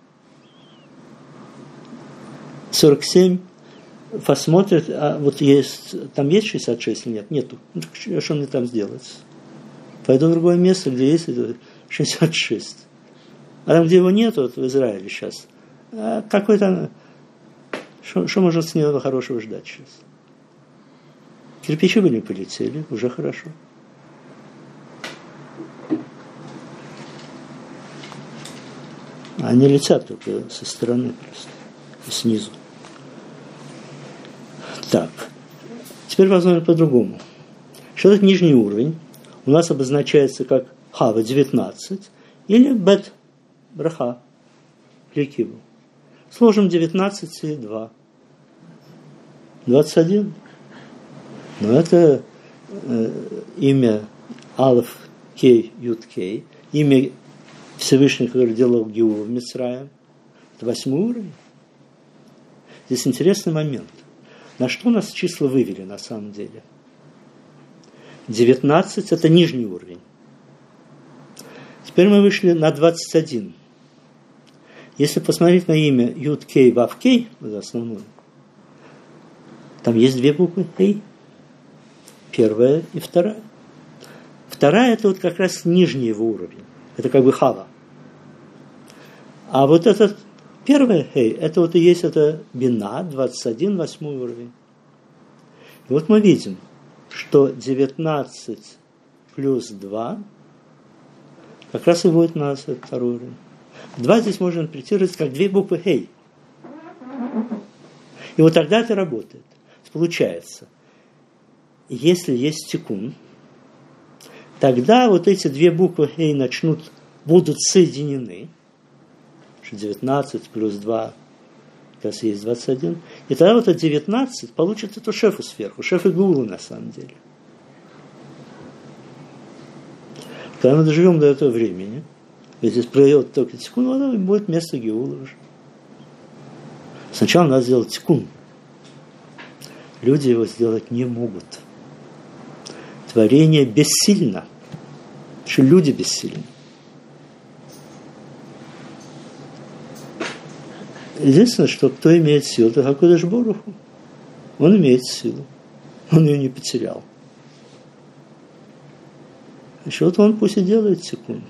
сорок семь, посмотрит, а вот есть, там есть шестьдесят шесть или нет? Нету. Что мне там сделать? Пойду в другое место, где есть шестьдесят шесть. А там, где его нету, вот в Израиле сейчас, а какой-то... Что можно с него хорошего ждать сейчас? Кирпичи бы не полетели, уже хорошо. Они летят только со стороны просто, снизу. Так, теперь посмотрим по-другому. Что это нижний уровень? У нас обозначается как Хава девятнадцать или Бет Браха Клейкибул. Сложим девятнадцать и два. двадцать один. Но это э, имя Алеф Кей Ют Кей, имя Всевышнего, который делал Геулу в Мицраим. Это восьмой уровень. Здесь интересный момент. На что нас числа вывели на самом деле? девятнадцать – это нижний уровень. Теперь мы вышли на двадцать один. Если посмотреть на имя Юд Кей Вав Кей, вот основное, там есть две буквы Кей. Первая и вторая. Вторая – это вот как раз нижний его уровень. Это как бы Хава. А вот этот первый Хей, это вот и есть это Бина, двадцать один, восьмой уровень. И вот мы видим, что девятнадцать плюс два как раз и будет у нас этот второй уровень. два здесь можно интерпретировать как две буквы Хей. И вот тогда это работает. Получается, если есть тикун, тогда вот эти две буквы Хей начнут, будут соединены. девятнадцать плюс два, как раз есть двадцать один. И тогда вот это девятнадцать получит эту шефу сверху, шеф и гулу на самом деле. Когда мы доживем до этого времени, если пройдет только тикун, вода будет место геула уже. Сначала надо сделать тикун. Люди его сделать не могут. Творение бессильно. Что люди бессильны. Единственное, что кто имеет силу, это Хакодеш Борух Ху. Он имеет силу. Он ее не потерял. Еще вот он пусть и делает тикун.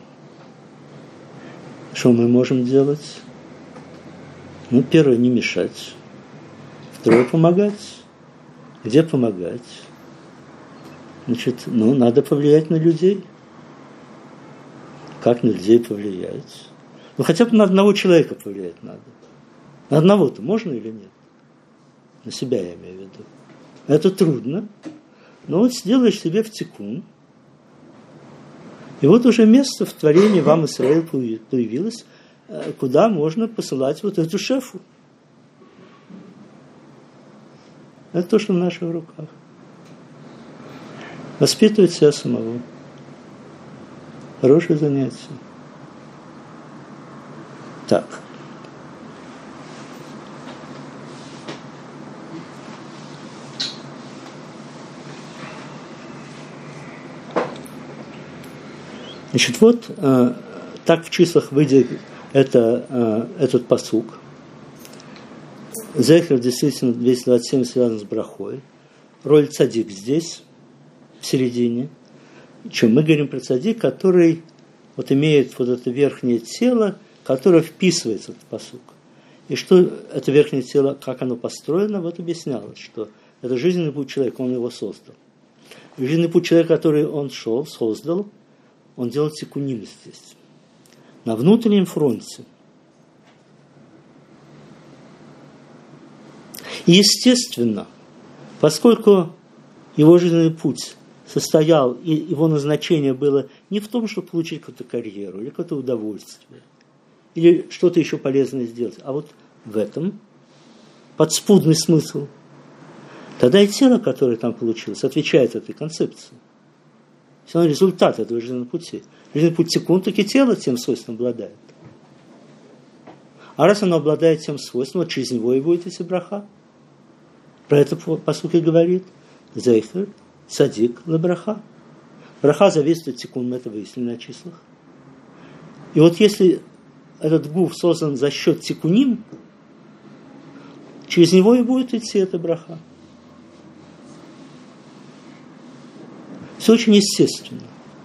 Что мы можем делать? Ну, первое, не мешать. Второе, помогать. Где помогать? Значит, ну, надо повлиять на людей. Как на людей повлиять? Ну, хотя бы на одного человека повлиять надо. На одного-то можно или нет? На себя я имею в виду. Это трудно. Но вот сделаешь себе в тикун. И вот уже место в творении вам Исраэль появилось, куда можно посылать вот эту шефу. Это то, что в наших руках. Воспитывать себя самого. Хорошее занятие. Так. Значит, вот э, так в числах выйдет это, э, этот пасук. Зехер действительно двести двадцать семь связан с брахой. Роль цадик здесь, в середине. Чем мы говорим про цадик, который вот имеет вот это верхнее тело, которое вписывается в этот пасук. И что это верхнее тело, как оно построено, вот объяснялось, что это жизненный путь человека, он его создал. И жизненный путь человека, который он шел, создал, он делает тикуним здесь. На внутреннем фронте. И естественно, поскольку его жизненный путь состоял, и его назначение было не в том, чтобы получить какую-то карьеру, или какое-то удовольствие, или что-то еще полезное сделать, а вот в этом подспудный смысл. Тогда и тело, которое там получилось, отвечает этой концепции. Все равно результат этого жизненного пути. Жизненный путь тикун, так и тело тем свойством обладает. А раз оно обладает тем свойством, вот через него и будет идти браха. Про это пасук и говорит. Зейхер, садик, лабраха. Браха зависит от тикун, мы это выяснили на числах. И вот если этот гуф создан за счет тикуним, через него и будет идти эта браха. Все очень естественно.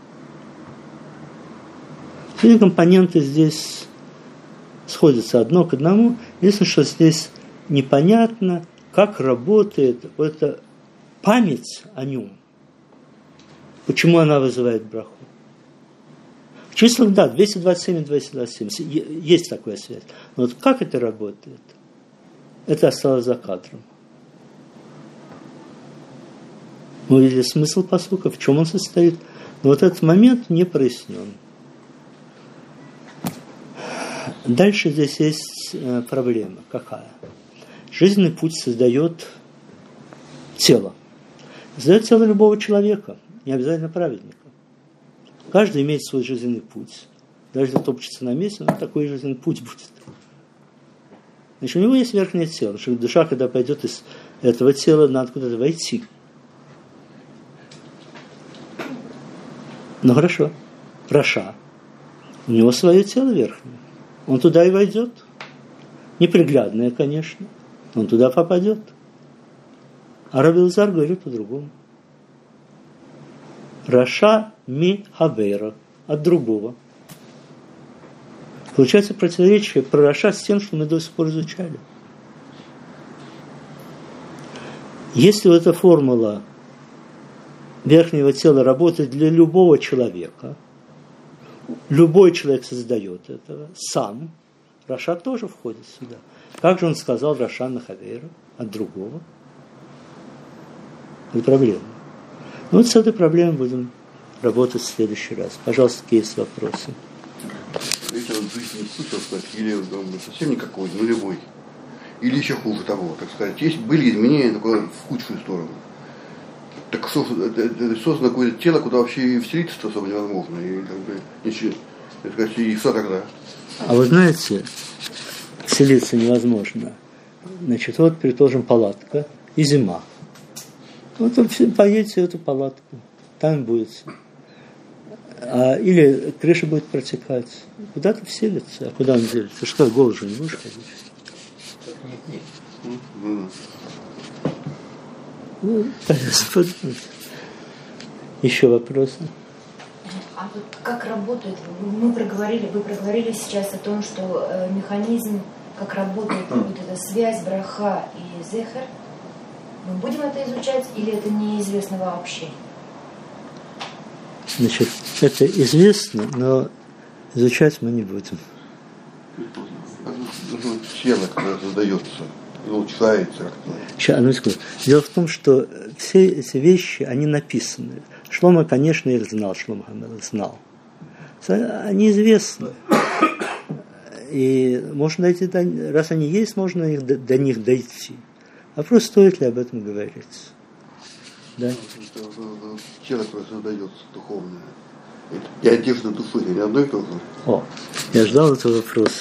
Все компоненты здесь сходятся одно к одному. Единственное, что здесь непонятно, как работает эта память о нем. Почему она вызывает браху. В числах, да, двести двадцать семь и двести двадцать семь. Есть такая связь. Но вот как это работает, это осталось за кадром. Мы увидели смысл пасука, в чем он состоит. Но вот этот момент не прояснен. Дальше здесь есть проблема. Какая? Жизненный путь создает тело. Создает тело любого человека, не обязательно праведника. Каждый имеет свой жизненный путь. Даже если топчется на месте, но такой жизненный путь будет. Значит, у него есть верхнее тело. Потому что душа, когда пойдет из этого тела, надо куда-то войти. Ну хорошо, Раша. У него свое тело верхнее. Он туда и войдет. Неприглядное, конечно. Он туда попадет. А Раби Элазар говорит по-другому. Раша ми хавейра. От другого. Получается противоречие про Раша с тем, что мы до сих пор изучали. Если вот эта формула верхнего тела работает для любого человека, любой человек создает этого сам, Раша тоже входит сюда. Как же он сказал Раша на хавейра от другого? Это проблема. Ну вот с этой проблемой будем работать в следующий раз. Пожалуйста, какие есть вопросы? Видите, вот жизненный путь, так сказать, или совсем никакой, нулевой, или еще хуже того, так сказать, есть, были изменения только в худшую сторону. Так создано какое-то тело, куда вообще вселиться особо невозможно. И как бы ничего, так сказать, и что тогда? А вы знаете, вселиться невозможно. Значит, вот, предположим, палатка и зима. Вот поедете в эту палатку, там будет. А, или крыша будет протекать. Куда-то вселится. А куда он делится? Что, голый же не будешь ходить? Нет, нет. Ну, еще вопросы? А вот как работает? Мы проговорили, вы проговорили сейчас о том, что э, механизм, как работает вот эта связь браха и зехер. Мы будем это изучать или это неизвестно вообще? Значит, это известно, но изучать мы не будем. Тело, которое создается, улучшается. Сейчас, одну секунду. Дело в том, что все эти вещи, они написаны. Шломо, конечно, их знал, Шломо Амелех знал. Они известны. И можно дойти до, раз они есть, можно их, до, до них дойти. Вопрос, стоит ли об этом говорить. Да? Тело, которое создается, духовное. И одежда души, не одно и то же. О, я ждал этого вопроса.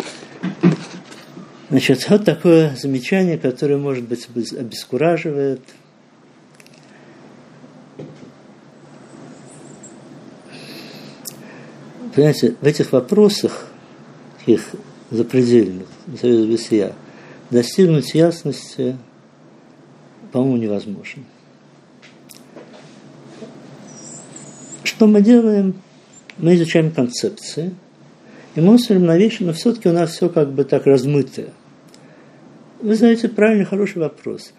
Значит, вот такое замечание, которое, может быть, обескураживает. Понимаете, в этих вопросах, таких запредельных, назовем без я, достигнуть ясности, по-моему, невозможно. Что мы делаем? Мы изучаем концепции, и мы смотрим на вещи, но все-таки у нас все как бы так размытое. Вы знаете, правильный, хороший вопрос.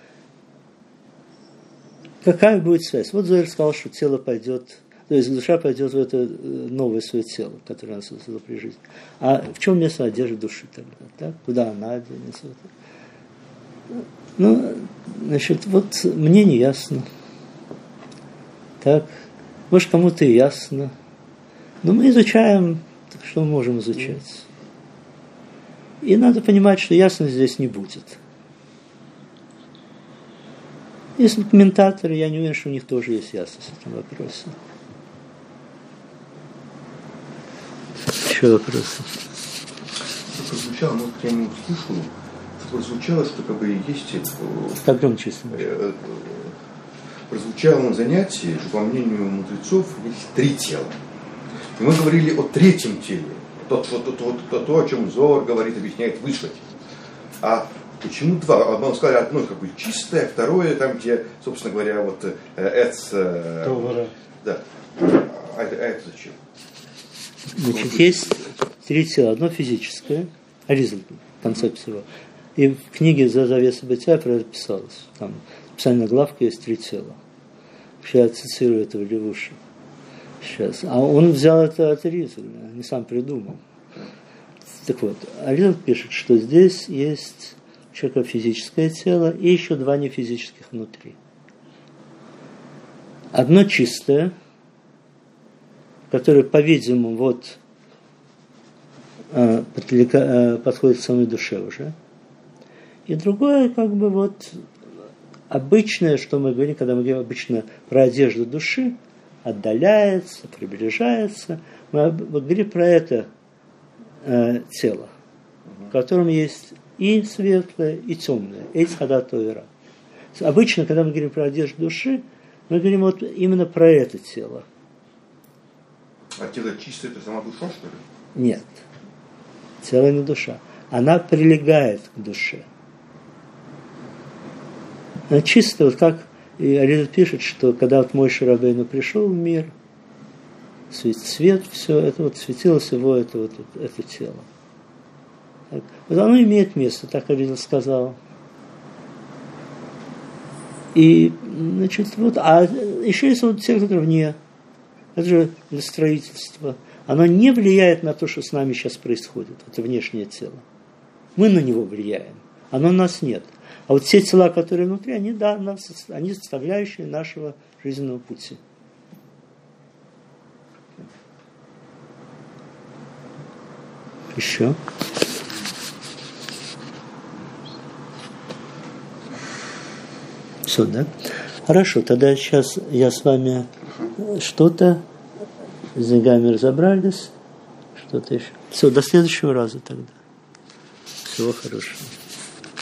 Какая будет связь? Вот Зоэль сказал, что тело пойдет, то есть душа пойдет в это новое свое тело, которое она создала при жизни. А в чем место одежды души тогда? Так? Куда она оденется? Ну, значит, вот мне не ясно. Так, может, кому-то и ясно. Но мы изучаем, что мы можем изучать. И надо понимать, что ясности здесь не будет. Если комментаторы, я не уверен, что у них тоже есть ясность в этом вопросе. Еще вопросы? Прозвучало, может, я не услышал, прозвучало, что как бы есть... Как громче? Э, прозвучало на занятии, что, по мнению мудрецов, есть три тела. И мы говорили о третьем теле. То, то, то, то, то, то, о чем Зоар говорит, объясняет выше. А почему два? Мы сказали, одно как бы чистое, второе, там, где, собственно говоря, вот эц... Э, да. А это, а это зачем? Значит, есть три тела. Одно физическое, Аризаль, концепция его. И в книге «За завесой бытия» про это писалось. Там специальная главка есть три тела. Я цитирую этого Левуши. Сейчас. А он взял это от Аризаля, не сам придумал. Так вот, Аризаль пишет, что здесь есть у человека физическое тело и еще два нефизических внутри. Одно чистое, которое, по-видимому, вот подходит к самой душе уже. И другое, как бы вот обычное, что мы говорим, когда мы говорим обычно про одежду души, отдаляется, приближается. Мы говорим про это э, тело, в котором есть и светлое, и темное. Эйц хадат товера. Обычно, когда мы говорим про одежду души, мы говорим вот именно про это тело. А тело чистое, это сама душа, что ли? Нет. Тело не душа. Она прилегает к душе. Она чистая, вот как и Аризаль пишет, что когда вот Моше Рабейну пришел в мир, свет, свет, все это вот светилось его, это вот это тело. Так. Вот оно имеет место, так Аризаль сказал. И, значит, вот, а еще есть вот тело, которое вне, это же для строительства. Оно не влияет на то, что с нами сейчас происходит, это внешнее тело. Мы на него влияем, оно нас нет. А вот все тела, которые внутри, они, да, они составляющие нашего жизненного пути. Еще? Все, да? Хорошо, тогда сейчас я с вами что-то с деньгами разобрались, что-то еще. Все, до следующего раза тогда. Всего хорошего.